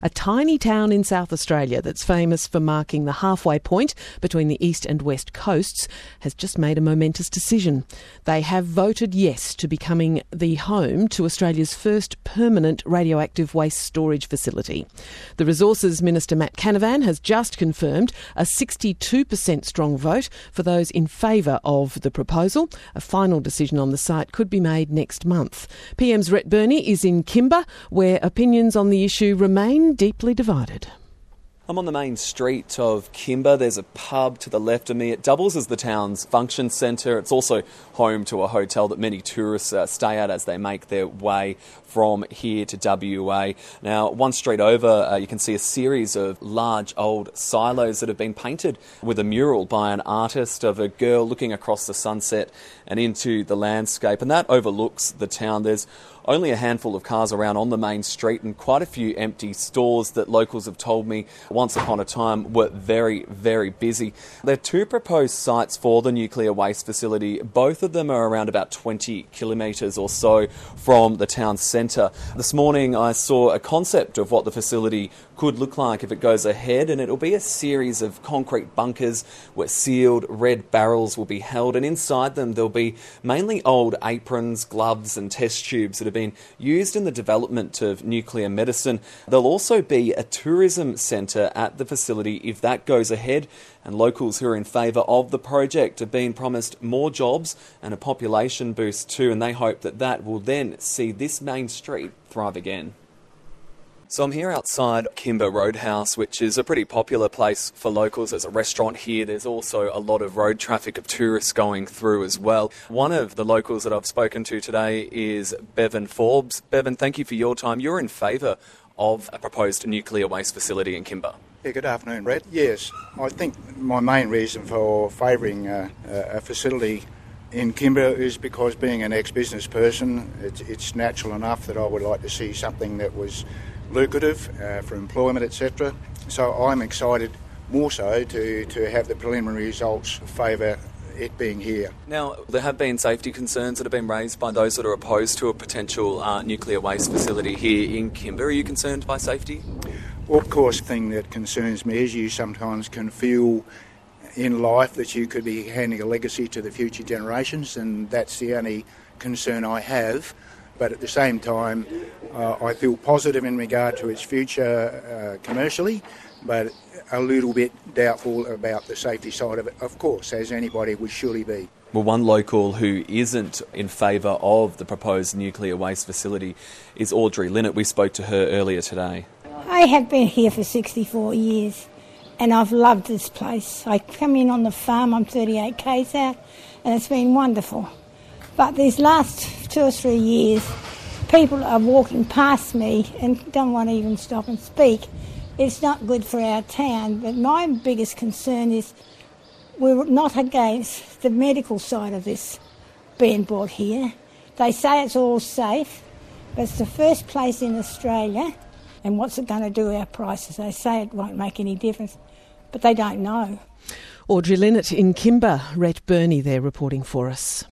A tiny town in South Australia that's famous for marking the halfway point between the east and west coasts has just made a momentous decision. They have voted yes to becoming the home to Australia's first permanent radioactive waste storage facility. The Resources Minister Matt Canavan has just confirmed a 62% strong vote for those in favour of the proposal. A final decision on the site could be made next month. PM's Rhett Burney is in Kimber, where opinions on the issue remain deeply divided. I'm on the main street of Kimber. There's a pub to the left of me. It doubles as the town's function centre. It's also home to a hotel that many tourists stay at as they make their way from here to WA. Now, one street over, you can see a series of large old silos that have been painted with a mural by an artist of a girl looking across the sunset and into the landscape, and that overlooks the town. There's only a handful of cars around on the main street and quite a few empty stores that locals have told me once upon a time were very, very busy. There are two proposed sites for the nuclear waste facility. Both of them are around about 20 kilometres or so from the town centre. This morning I saw a concept of what the facility could look like if it goes ahead, and it'll be a series of concrete bunkers where sealed red barrels will be held, and inside them there'll be mainly old aprons, gloves and test tubes that have been used in the development of nuclear medicine. There'll also be a tourism centre at the facility if that goes ahead, and locals who are in favour of the project have been promised more jobs and a population boost too, and they hope that that will then see this main street thrive again. So I'm here outside Kimber Roadhouse, which is a pretty popular place for locals. There's a restaurant here. There's also a lot of road traffic of tourists going through as well. One of the locals that I've spoken to today is Bevan Forbes. Bevan, thank you for your time. You're in favour of a proposed nuclear waste facility in Kimber. Yeah, good afternoon, Brett. Yes, I think my main reason for favouring a facility in Kimber is because, being an ex-business person, it's natural enough that I would like to see something that was lucrative for employment, etc. So I'm excited more so to have the preliminary results favour it being here. Now, there have been safety concerns that have been raised by those that are opposed to a potential nuclear waste facility here in Kimber. Are you concerned by safety? Well, of course, the thing that concerns me is you sometimes can feel in life that you could be handing a legacy to the future generations, and that's the only concern I have. But at the same time, I feel positive in regard to its future commercially, but a little bit doubtful about the safety side of it, of course, as anybody would surely be. Well, one local who isn't in favour of the proposed nuclear waste facility is Audrey Linnett. We spoke to her earlier today. I have been here for 64 years and I've loved this place. I come in on the farm, I'm 38 k's out, and it's been wonderful. But these last 2 or 3 years, people are walking past me and don't want to even stop and speak. It's not good for our town, but my biggest concern is we're not against the medical side of this being brought here. They say it's all safe, but it's the first place in Australia, and what's it going to do to our prices? They say it won't make any difference, but they don't know. Audrey Linnett in Kimber, Rhett Burney there reporting for us.